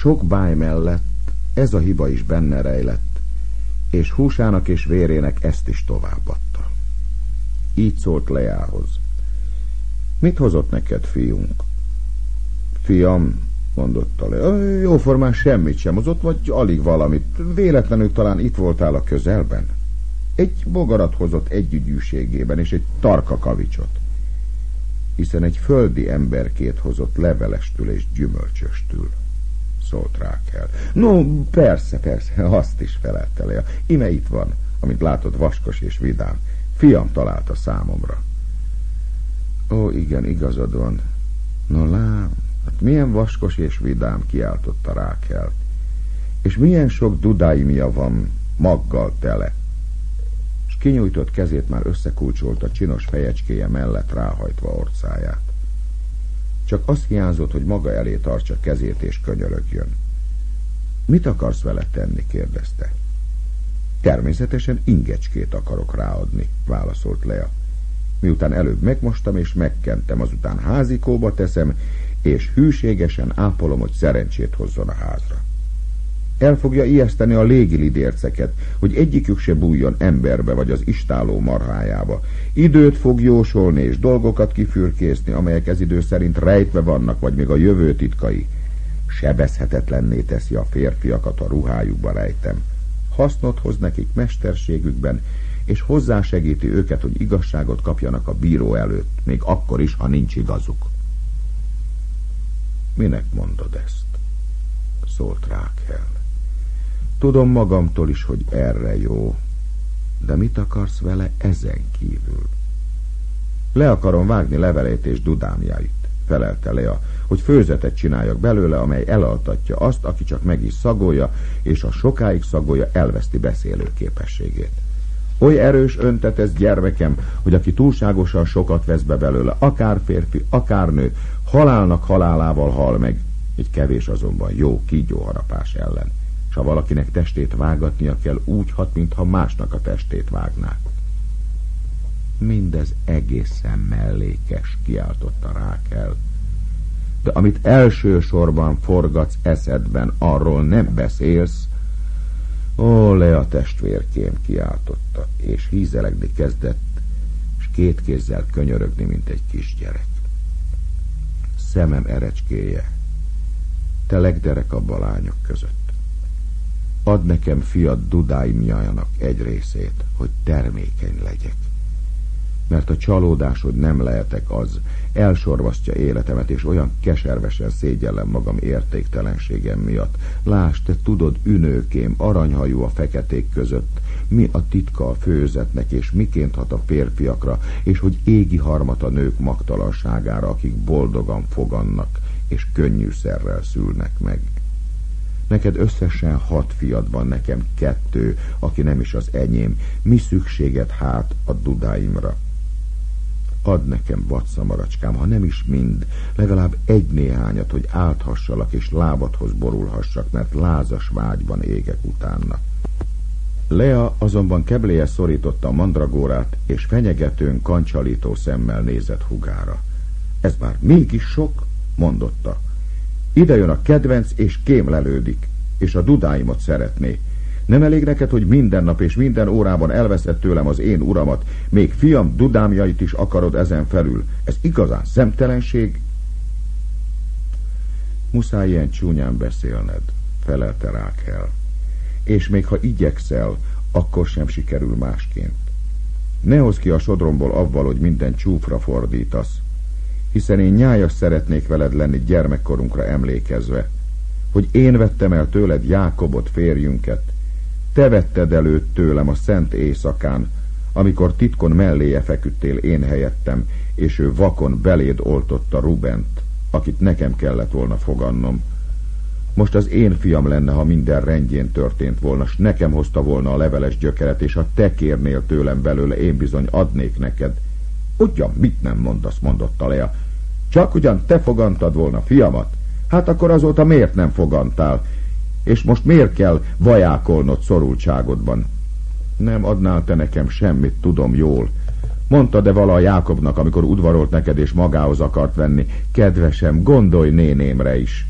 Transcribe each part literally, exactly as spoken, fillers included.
Sok báj mellett ez a hiba is benne rejlett, és húsának és vérének ezt is továbbadta. Így szólt Leához. Mit hozott neked, fiunk? Fiam, mondotta Lea, jóformán semmit sem hozott, vagy alig valamit. Véletlenül talán itt voltál a közelben? Egy bogarat hozott együgyűségében, és egy tarka kavicsot. Hiszen egy földi emberkét hozott levelestül és gyümölcsöstül, szólt Rákel. No, persze, persze, azt is felelte Lea. Ime itt van, amint látod, vaskos és vidám. Fiam találta számomra. Ó, igen, igazad van. No lám, hát milyen vaskos és vidám, kiáltotta Rákel. És milyen sok dudáimia van, maggal tele. És kinyújtott kezét már összekulcsolt a csinos fejecskéje mellett, ráhajtva orcáját. Csak azt hiányzott, hogy maga elé tartsa kezét és könyörögjön. Mit akarsz vele tenni? kérdezte. Természetesen ingecskét akarok ráadni, válaszolt Lea. Miután előbb megmostam és megkentem, azután házikóba teszem, és hűségesen ápolom, hogy szerencsét hozzon a házra. El fogja ijeszteni a légilidérceket, hogy egyikük se bújjon emberbe vagy az istáló marhájába. Időt fog jósolni és dolgokat kifürkészni, amelyek ez idő szerint rejtve vannak, vagy még a jövő titkai. Sebezhetetlenné teszi a férfiakat, a ruhájukba rejtem. Hasznot hoz nekik mesterségükben, és hozzásegíti őket, hogy igazságot kapjanak a bíró előtt, még akkor is, ha nincs igazuk. Minek mondod ezt? Szólt Rákel. Tudom magamtól is, hogy erre jó, de mit akarsz vele ezen kívül? Le akarom vágni levelét és dudámjait, felelte Lea, hogy főzetet csináljak belőle, amely elaltatja azt, aki csak meg is szagolja, és a sokáig szagolja, elveszti beszélő képességét. Oly erős öntet ez, gyermekem, hogy aki túlságosan sokat vesz be belőle, akár férfi, akár nő, halálnak halálával hal meg, egy kevés azonban jó kígyóharapás ellen. S ha valakinek testét vágatnia kell, úgy hat, mintha másnak a testét vágnák. Mindez egészen mellékes, kiáltotta Rákel. De amit elsősorban forgatsz eszedben, arról nem beszélsz. Ó, Lea testvérkém, kiáltotta, és hízelegni kezdett, és két kézzel könyörögni, mint egy kisgyerek. Szemem erecskéje, te legderekebb a lányok között. Add nekem fiad dudáimjának egy részét, hogy termékeny legyek. Mert a csalódásod nem lehetek az, elsorvasztja életemet, és olyan keservesen szégyellem magam értéktelenségem miatt. Lásd, te tudod, ünőkém, aranyhajú a feketék között, mi a titka a főzetnek, és miként hat a férfiakra, és hogy égi harmat a nők magtalanságára, akik boldogan fogannak, és könnyűszerrel szülnek meg. Neked összesen hat fiad van, nekem kettő, aki nem is az enyém. Mi szükséged hát a dudáimra? Add nekem, vadszamaracskám, ha nem is mind, legalább egy néhányat, hogy álthassalak és lábadhoz borulhassak, mert lázas vágyban égek utána. Lea azonban kebléje szorította a mandragórát, és fenyegetőn, kancsalító szemmel nézett húgára. Ez már mégis sok, mondotta. Ide jön a kedvenc, és kémlelődik, és a dudáimat szeretné. Nem elég neked, hogy minden nap és minden órában elveszed tőlem az én uramat, még fiam dudámjait is akarod ezen felül. Ez igazán szemtelenség? Muszáj ilyen csúnyán beszélned, felelte Rákel. És még ha igyekszel, akkor sem sikerül másként. Ne hozz ki a sodromból avval, hogy minden csúfra fordítasz, hiszen én nyájas szeretnék veled lenni gyermekkorunkra emlékezve, hogy én vettem el tőled Jákobot, férjünket, te vetted elő tőlem a szent éjszakán, amikor titkon melléje feküdtél én helyettem, és ő vakon beléd oltotta Rubent, akit nekem kellett volna fogannom. Most az én fiam lenne, ha minden rendjén történt volna, s nekem hozta volna a leveles gyökeret, és ha te kérnél tőlem belőle, én bizony adnék neked. Ugyan mit nem mondasz, mondotta Lea. Csak ugyan te fogantad volna fiamat? Hát akkor azóta miért nem fogantál? És most miért kell vajákolnod szorultságodban? Nem adnál te nekem semmit, tudom jól. Mondta de vala a Jákobnak, amikor udvarolt neked és magához akart venni. Kedvesem, gondolj nénémre is.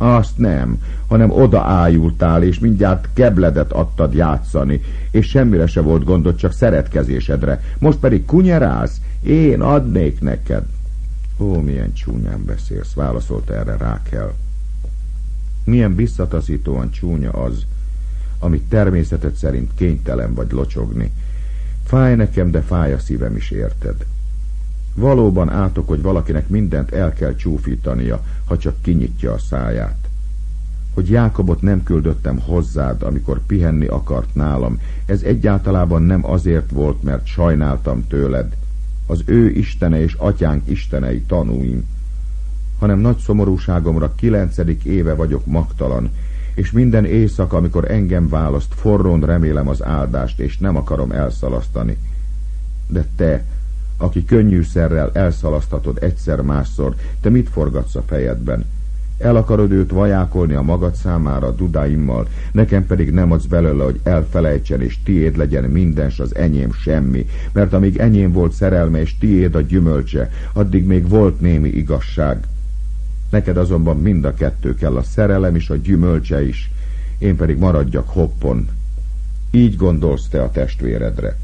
Azt nem, hanem odaájultál, és mindjárt kebledet adtad játszani, és semmire se volt gondod, csak szeretkezésedre. Most pedig kunyerálsz? Én adnék neked. Ó, milyen csúnyán beszélsz, válaszolta erre Rákel. Milyen visszataszítóan csúnya az, amit természeted szerint kénytelen vagy locsogni. Fáj nekem, de fáj a szívem is, érted? Valóban átok, hogy valakinek mindent el kell csúfítania, ha csak kinyitja a száját. Hogy Jákobot nem küldöttem hozzád, amikor pihenni akart nálam, ez egyáltalában nem azért volt, mert sajnáltam tőled, az ő istene és atyánk istenei tanúim, hanem nagy szomorúságomra kilencedik éve vagyok magtalan, és minden éjszaka, amikor engem választ, forrón remélem az áldást, és nem akarom elszalasztani. De te, aki könnyűszerrel elszalasztatod egyszer-másszor, te mit forgatsz a fejedben? El akarod őt vajákolni a magad számára dudáimmal, nekem pedig nem adsz belőle, hogy elfelejtsen, és tiéd legyen mindens, az enyém semmi, mert amíg enyém volt szerelme, és tiéd a gyümölcse, addig még volt némi igazság. Neked azonban mind a kettő kell, a szerelem is, a gyümölcse is, én pedig maradjak hoppon. Így gondolsz te a testvéredre.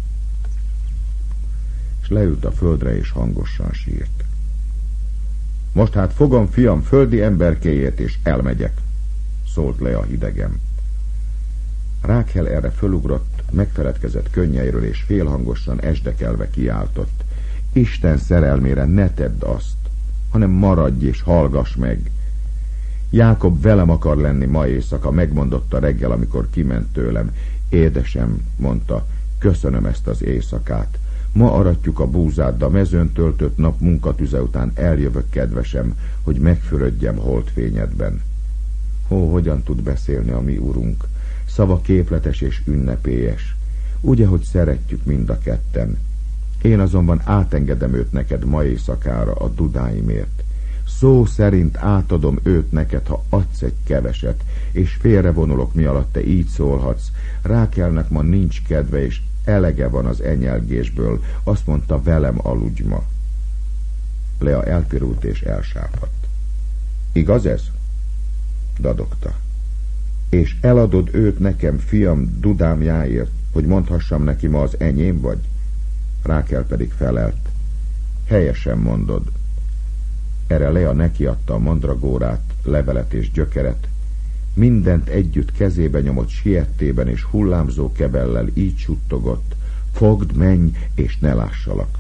És leült a földre, és hangosan sírt. Most hát fogom, fiam, földi emberkéjét, és elmegyek, szólt le a hidegem. Rákel erre fölugrott, megfeledkezett könnyeiről, és félhangosan esdekelve kiáltott. Isten szerelmére ne tedd azt, hanem maradj és hallgass meg. Jákob velem akar lenni ma éjszaka, megmondotta reggel, amikor kiment tőlem. Édesem, mondta, köszönöm ezt az éjszakát. Ma aratjuk a búzát, de a mezőn töltött nap munkatüze után eljövök, kedvesem, hogy megfürödjem holdfényedben. Ó, hogyan tud beszélni a mi urunk, szava képletes és ünnepélyes. Ugye, hogy szeretjük mind a ketten. Én azonban átengedem őt neked ma éjszakára a dudáimért. Szó szerint átadom őt neked, ha adsz egy keveset, és félrevonulok, mi alatt te így szólhatsz. Rákelnek ma nincs kedve, és elege van az enyelgésből, azt mondta, velem aludj ma. Lea elpirult és elsápadt. Igaz ez? Dadogta. És eladod őt nekem, fiam, dudámjáért, hogy mondhassam neki, ma az enyém vagy? Rákel pedig felelt. Helyesen mondod. Erre Lea nekiadta a mandragórát, levelet és gyökeret. Mindent együtt kezébe nyomott siettében, és hullámzó kebellel így suttogott. Fogd, menj, és ne lássalak.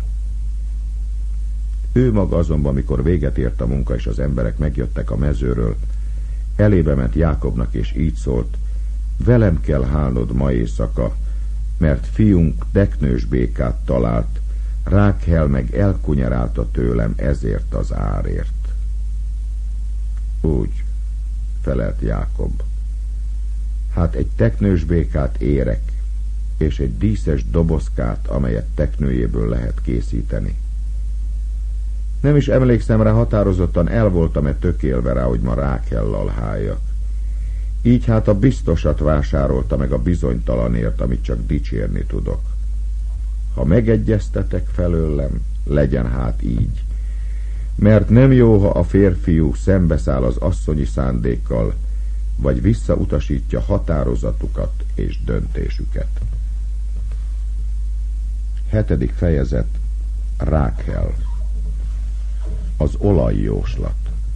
Ő maga azonban, mikor véget ért a munka, és az emberek megjöttek a mezőről, elébe ment Jákobnak, és így szólt. Velem kell hálnod ma éjszaka, mert fiunk teknős békát talált, Rákel meg elkunyerálta tőlem ezért az árért. Úgy, felelt Jákob. Hát egy teknős békát érek, és egy díszes dobozkát, amelyet teknőjéből lehet készíteni. Nem is emlékszem rá, határozottan el voltam-e tökélve rá, hogy ma Rákellal háljak. Így hát a biztosat vásárolta meg a bizonytalanért, amit csak dicsérni tudok. Ha megegyeztetek felőlem, legyen hát így. Mert nem jó, ha a férfiú szembeszáll az asszonyi szándékkal, vagy visszautasítja határozatukat és döntésüket. Hetedik fejezet. Rákel. Az olajjóslat.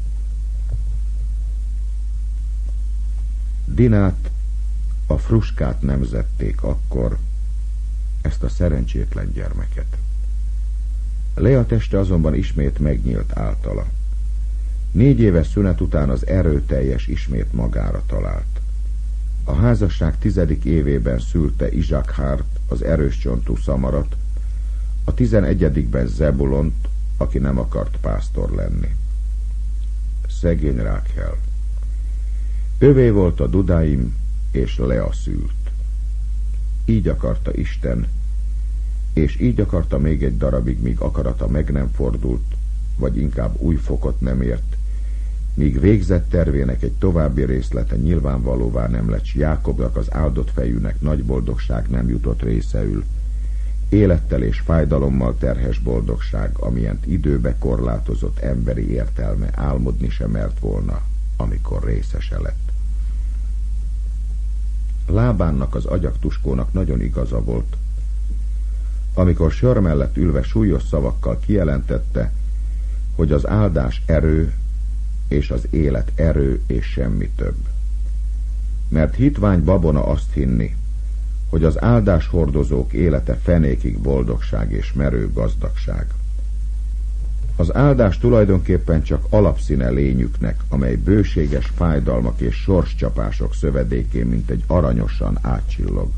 Dinát, a Fruskát nemzették akkor, ezt a szerencsétlen gyermeket. Lea teste azonban ismét megnyílt általa. Négy éves szünet után az erőteljes ismét magára talált. A házasság tizedik évében szülte Izsákhárt, az erős csontú Szamarat, a tizenegyedikben Zebulont, aki nem akart pásztor lenni. Szegény Rákel. Övé volt a dudáim, és Lea szült. Így akarta Isten, és így akarta még egy darabig, míg akarata meg nem fordult, vagy inkább új fokot nem ért, míg végzett tervének egy további részlete nyilvánvalóvá nem lett, s Jákobnak, az áldott fejűnek nagy boldogság nem jutott részeül, élettel és fájdalommal terhes boldogság, amilyent időbe korlátozott emberi értelme álmodni sem mert volna, amikor részese lett. Lábánnak, az agyaktuskónak nagyon igaza volt, amikor sör mellett ülve súlyos szavakkal kijelentette, hogy az áldás erő, és az élet erő, és semmi több. Mert hitvány babona azt hinni, hogy az áldás hordozók élete fenékig boldogság és merő gazdagság. Az áldás tulajdonképpen csak alapszíne lényüknek, amely bőséges fájdalmak és sorscsapások szövedékén, mint egy aranyosan átcsillog.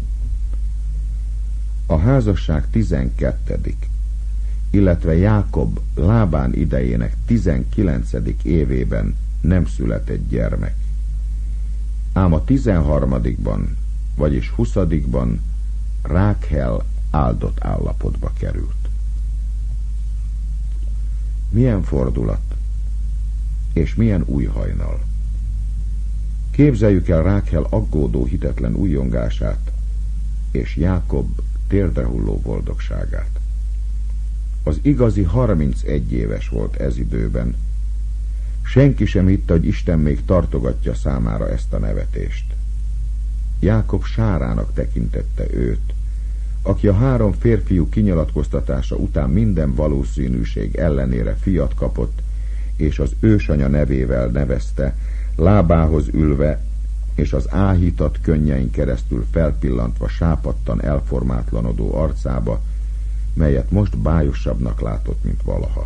A házasság tizenkettedik illetve Jákob Lábán idejének tizenkilencedik évében nem született gyermek. Ám a tizenharmadikban, vagyis huszadikban Rákhel áldott állapotba került. Milyen fordulat, és milyen új hajnal. Képzeljük el Rákhel aggódó, hitetlen újongását, és Jákob térdehulló boldogságát. Az igazi harmincegy éves volt ez időben. Senki sem hitte, hogy Isten még tartogatja számára ezt a nevetést. Jákob Sárának tekintette őt, aki a három férfiú kinyilatkoztatása után minden valószínűség ellenére fiat kapott, és az ősanya nevével nevezte, lábához ülve, és az áhítat könnyein keresztül felpillantva sápadtan elformátlanodó arcába, melyet most bájosabbnak látott, mint valaha.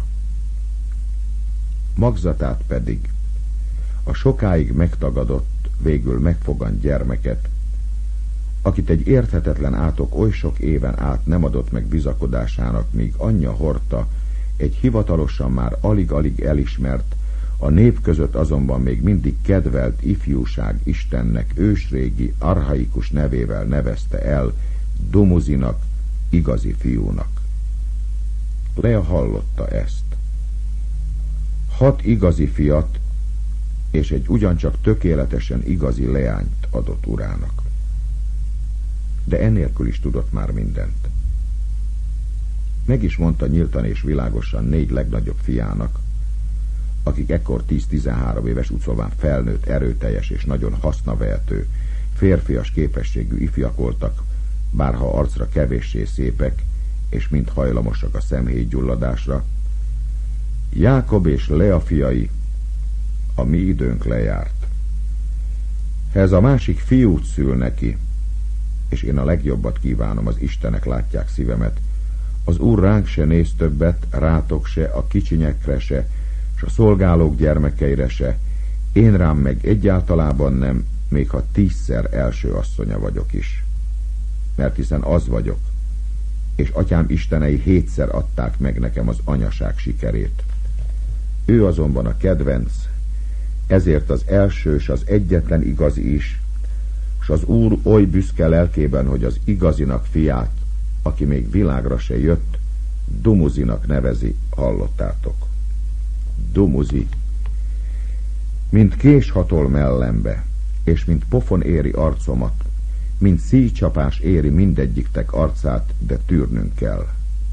Magzatát pedig, a sokáig megtagadott, végül megfogant gyermeket, akit egy érthetetlen átok oly sok éven át nem adott meg bizakodásának, míg anyja hordta, egy hivatalosan már alig-alig elismert, a nép között azonban még mindig kedvelt ifjúság Istennek ősrégi, archaikus nevével nevezte el, Dumuzinak, igazi fiúnak. Lea hallotta ezt. Hat igazi fiat és egy ugyancsak tökéletesen igazi leányt adott urának. De ennélkül is tudott már mindent. Meg is mondta nyíltan és világosan négy legnagyobb fiának, akik ekkor tíz-tizenhárom éves ucován felnőtt, erőteljes és nagyon hasznavehető, férfias képességű ifjak voltak, bárha arcra kevéssé szépek, és mind hajlamosak a szemhéjgyulladásra. Jákob és Lea fiai, a mi időnk lejárt. Ha ez a másik fiút szül neki, és én a legjobbat kívánom, az Istenek látják szívemet, az Úr ránk se néz többet, rátok se, a kicsinyekre se, s a szolgálók gyermekeire se, én rám meg egyáltalában nem, még ha tízszer első asszonya vagyok is. Mert hiszen az vagyok, és atyám istenei hétszer adták meg nekem az anyaság sikerét. Ő azonban a kedvenc, ezért az első s az egyetlen igazi is, s az Úr oly büszke lelkében, hogy az igazinak fiát, aki még világra se jött, Dumuzinak nevezi, hallottátok. Dumuzi, mint kés hatol mellembe, és mint pofon éri arcomat, mint szíjcsapás éri mindegyiktek arcát, de tűrnünk kell.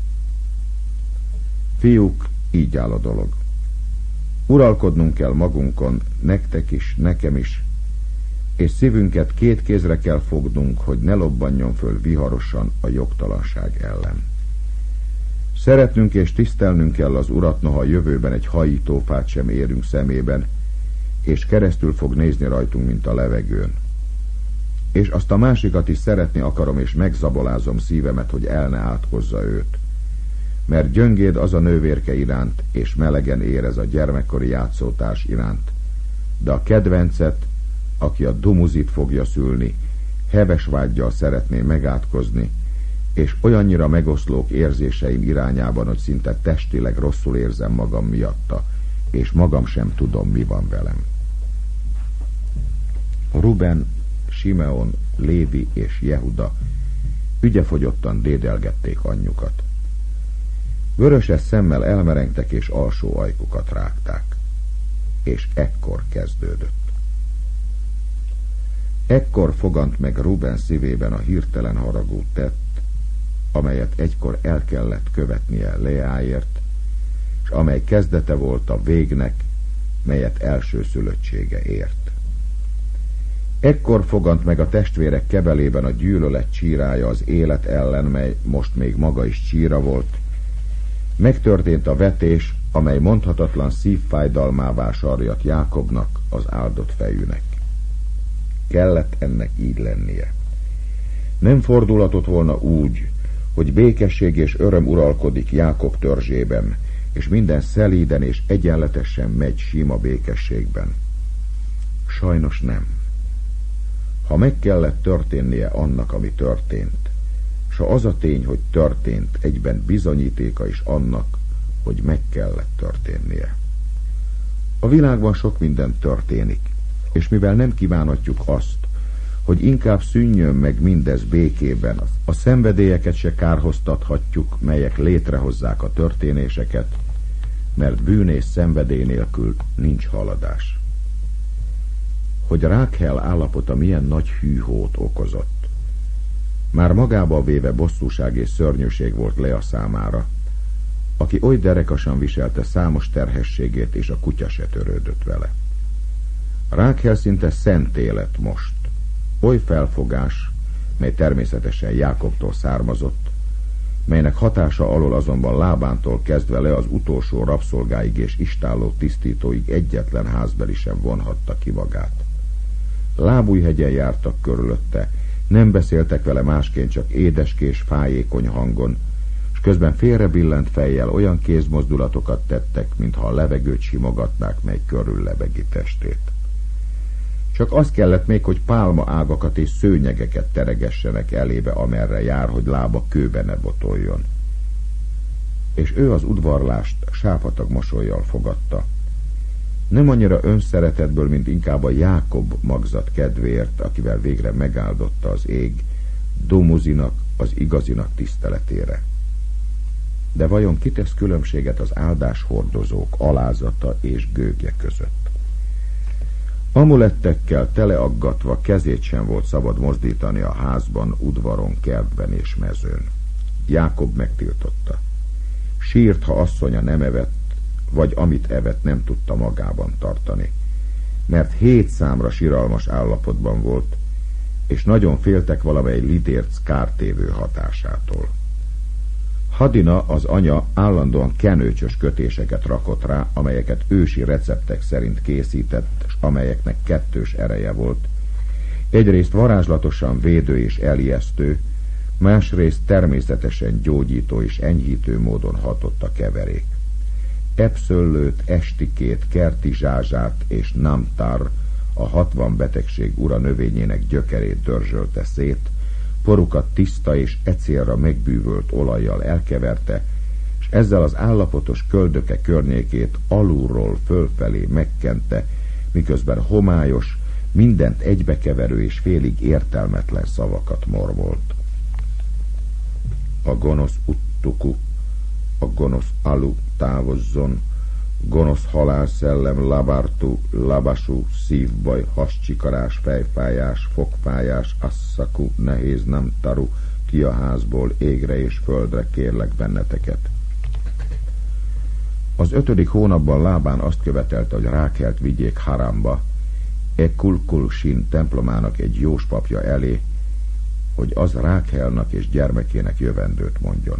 Fiúk, így áll a dolog. Uralkodnunk kell magunkon, nektek is, nekem is, és szívünket két kézre kell fognunk, hogy ne lobbanjon föl viharosan a jogtalanság ellen. Szeretnünk és tisztelnünk kell az Urat, noha a jövőben egy hajítófát sem érünk szemében, és keresztül fog nézni rajtunk, mint a levegőn. És azt a másikat is szeretni akarom, és megzabolázom szívemet, hogy el ne átkozza őt. Mert gyöngéd az a nővérke iránt, és melegen érez a gyermekkori játszótárs iránt. De a kedvencet, aki a Dumuzit fogja szülni, heves vággyal szeretné megátkozni, és olyannyira megoszlók érzéseim irányában, hogy szinte testileg rosszul érzem magam miatta, és magam sem tudom, mi van velem. Ruben, Simeon, Lévi és Jehuda ügyefogyottan dédelgették anyjukat. Vöröses szemmel elmerengtek, és alsó ajkukat rágták. És ekkor kezdődött. Ekkor fogant meg Ruben szívében a hirtelen haragú tett, amelyet egykor el kellett követnie Leáért, és amely kezdete volt a végnek, melyet elsőszülöttsége ért. Ekkor fogant meg a testvérek kebelében a gyűlölet csírája az élet ellen, mely most még maga is csíra volt. Megtörtént a vetés, amely mondhatatlan szívfájdalmává sarjat Jákobnak, az áldott fejűnek. Kellett ennek így lennie. Nem fordulhatott volna úgy, hogy békesség és öröm uralkodik Jákob törzsében, és minden szelíden és egyenletesen megy sima békességben. Sajnos nem. Ha meg kellett történnie annak, ami történt, s ha az a tény, hogy történt, egyben bizonyítéka is annak, hogy meg kellett történnie. A világban sok minden történik, és mivel nem kívánhatjuk azt, hogy inkább szűnjön meg mindez békében, a szenvedélyeket se kárhoztathatjuk, melyek létrehozzák a történéseket, mert bűn és szenvedély nélkül nincs haladás. Hogy Rákhel állapota milyen nagy hűhót okozott. Már magába véve bosszúság és szörnyűség volt Lea számára, aki oly derekasan viselte számos terhességét, és a kutya se törődött vele. Rákhel szinte szent élet most, oly felfogás, mely természetesen Jákobtól származott, melynek hatása alól azonban Lábántól kezdve le az utolsó rabszolgáig és istálló tisztítóig egyetlen házbeli sem vonhatta ki magát. Lábújhegyen jártak körülötte, nem beszéltek vele másként, csak édeskés, fájékony hangon, és közben félrebillent fejjel olyan kézmozdulatokat tettek, mintha a levegőt simogatnák, mely körül lebegi testét. Csak az kellett még, hogy pálma ágakat és szőnyegeket teregessenek elébe, amerre jár, hogy lába kőbe ne botoljon. És ő az udvarlást sápatag mosollyal fogadta. Nem annyira önszeretetből, mint inkább a Jákob magzat kedvéért, akivel végre megáldotta az ég, Dumuzinak, az igazinak tiszteletére. De vajon kitesz különbséget az áldáshordozók alázata és gőgje között? Amulettekkel teleaggatva kezét sem volt szabad mozdítani a házban, udvaron, kertben és mezőn. Jákob megtiltotta. Sírt, ha asszonya nem evett, vagy amit evett nem tudta magában tartani, mert hét számra siralmas állapotban volt, és nagyon féltek valamely lidérc kártévő hatásától. Hadina, az anya, állandóan kenőcsös kötéseket rakott rá, amelyeket ősi receptek szerint készített, és amelyeknek kettős ereje volt. Egyrészt varázslatosan védő és elijesztő, másrészt természetesen gyógyító és enyhítő módon hatott a keverék. Epszöllőt, estikét, kerti zsázsát és namtar, a hatvan betegség ura növényének gyökerét dörzsölte szét, porukat tiszta és e célra megbűvölt olajjal elkeverte, és ezzel az állapotos köldöke környékét alulról fölfelé megkente, miközben homályos, mindent egybekeverő és félig értelmetlen szavakat mormolt. A gonosz uttuku, a gonosz alu távozzon, gonosz halálszellem, labartu, labasú, szívbaj, hascsikarás, fejfájás, fogfájás, asszaku, nehéz nem taru, ki a házból, égre és földre, kérlek benneteket. Az ötödik hónapban Lábán azt követelte, hogy Rákhelt vigyék Haránba, e Kulkulsin templomának egy jós papja elé, hogy az Rákhelnak és gyermekének jövendőt mondjon.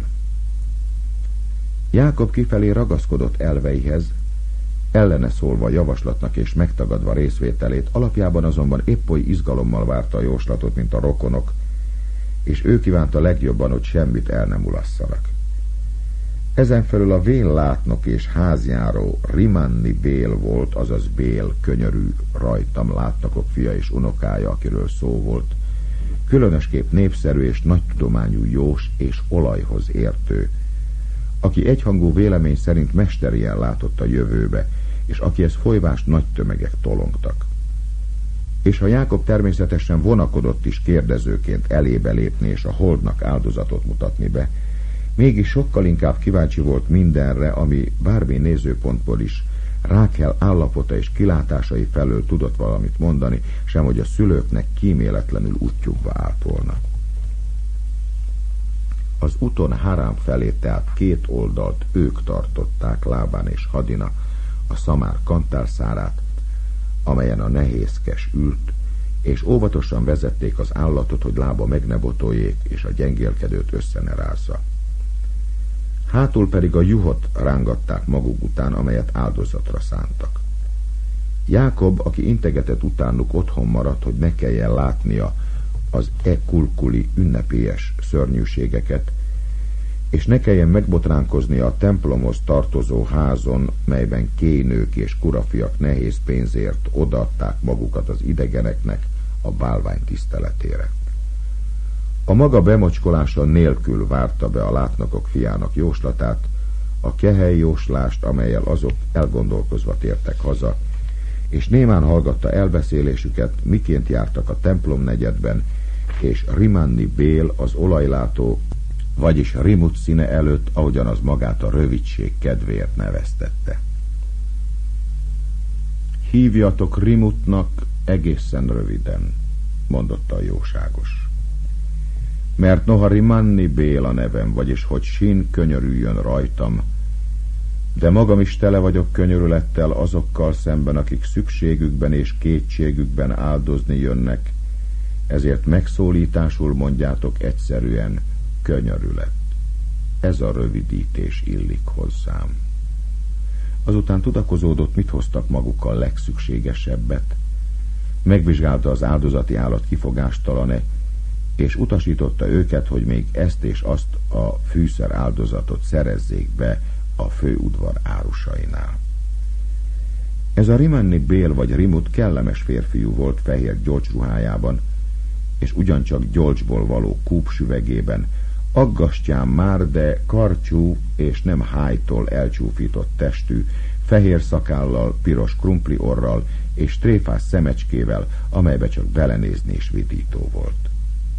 Jákob kifelé ragaszkodott elveihez, ellene szólva javaslatnak és megtagadva részvételét, alapjában azonban épp oly izgalommal várta a jóslatot, mint a rokonok, és ő kívánta legjobban, hogy semmit el nem ulasszanak. Ezenfelül a vén látnok és házjáró Rimanni Bél volt, azaz Bél, könyörű, rajtam látnokok fia és unokája, akiről szó volt, különösképp népszerű és nagy tudományú jós és olajhoz értő, aki egyhangú vélemény szerint mesterien látott a jövőbe, és akihez folyvást nagy tömegek tolongtak. És ha Jákob természetesen vonakodott is kérdezőként elébe lépni és a holdnak áldozatot mutatni be, mégis sokkal inkább kíváncsi volt mindenre, ami bármi nézőpontból is Rákhel állapota és kilátásai felől tudott valamit mondani, sem hogy a szülőknek kíméletlenül útjukba állt volna. Az úton Harán felé tehát két oldalt ők tartották, Lábán és Hadina, a szamár kantárszárát, amelyen a nehézkes ült, és óvatosan vezették az állatot, hogy lába meg ne botoljék, és a gyengélkedőt össze ne rázza. Hátul pedig a juhot rángatták maguk után, amelyet áldozatra szántak. Jákob, aki integetett utánuk, otthon maradt, hogy ne kelljen látnia az e-kulkuli ünnepélyes szörnyűségeket, és ne kelljen megbotránkoznia a templomhoz tartozó házon, melyben kénők és kurafiak nehéz pénzért odaadták magukat az idegeneknek a bálvány tiszteletére. A maga bemocskolása nélkül várta be a látnokok fiának jóslatát, a kehely jóslást, amellyel azok elgondolkozva tértek haza, és némán hallgatta elbeszélésüket, miként jártak a templom negyedben, és Rimanni Bél, az olajlátó, vagyis Rimut színe előtt, ahogyan az magát a rövidség kedvéért neveztette. Hívjatok Rimutnak egészen röviden, mondotta a jóságos. Mert noha Rimanni Bél a nevem, vagyis hogy sín könyörüljön rajtam, de magam is tele vagyok könyörülettel azokkal szemben, akik szükségükben és kétségükben áldozni jönnek, ezért megszólításul mondjátok egyszerűen könyörület. Ez a rövidítés illik hozzám. Azután tudakozódott, mit hoztak magukkal legszükségesebbet. Megvizsgálta az áldozati állat kifogástalan-e, és utasította őket, hogy még ezt és azt a fűszer áldozatot szerezzék be a főudvar árusainál. Ez a Rimanni Bél vagy Rimut kellemes férfiú volt fehér gyolcsruhájában, és ugyancsak gyolcsból való kúpsüvegében, aggastyán már, de karcsú és nem hájtól elcsúfított testű, fehér szakállal, piros krumpli orral és tréfás szemecskével, amelybe csak belenézni is vidító volt.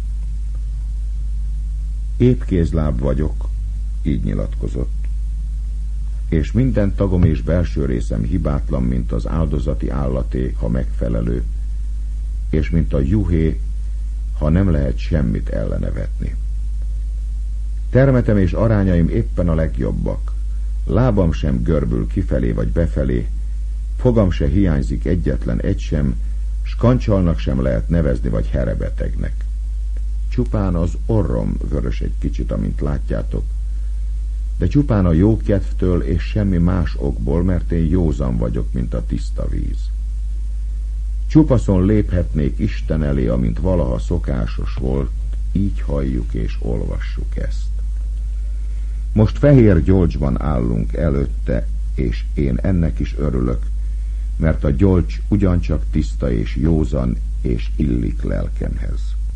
Épp kézláb vagyok, így nyilatkozott, és minden tagom és belső részem hibátlan, mint az áldozati állaté, ha megfelelő, és mint a juhé, ha nem lehet semmit ellene vetni. Termetem és arányaim éppen a legjobbak, lábam sem görbül kifelé vagy befelé, fogam se hiányzik egyetlen egy sem, s kancsalnak sem lehet nevezni vagy herebetegnek. Csupán az orrom vörös egy kicsit, amint látjátok, de csupán a jó kedvtől és semmi más okból, mert én józan vagyok, mint a tiszta víz. Csupaszon léphetnék Isten elé, amint valaha szokásos volt, így halljuk és olvassuk ezt. Most fehér gyolcsban állunk előtte, és én ennek is örülök, mert a gyolcs ugyancsak tiszta és józan, és illik lelkemhez.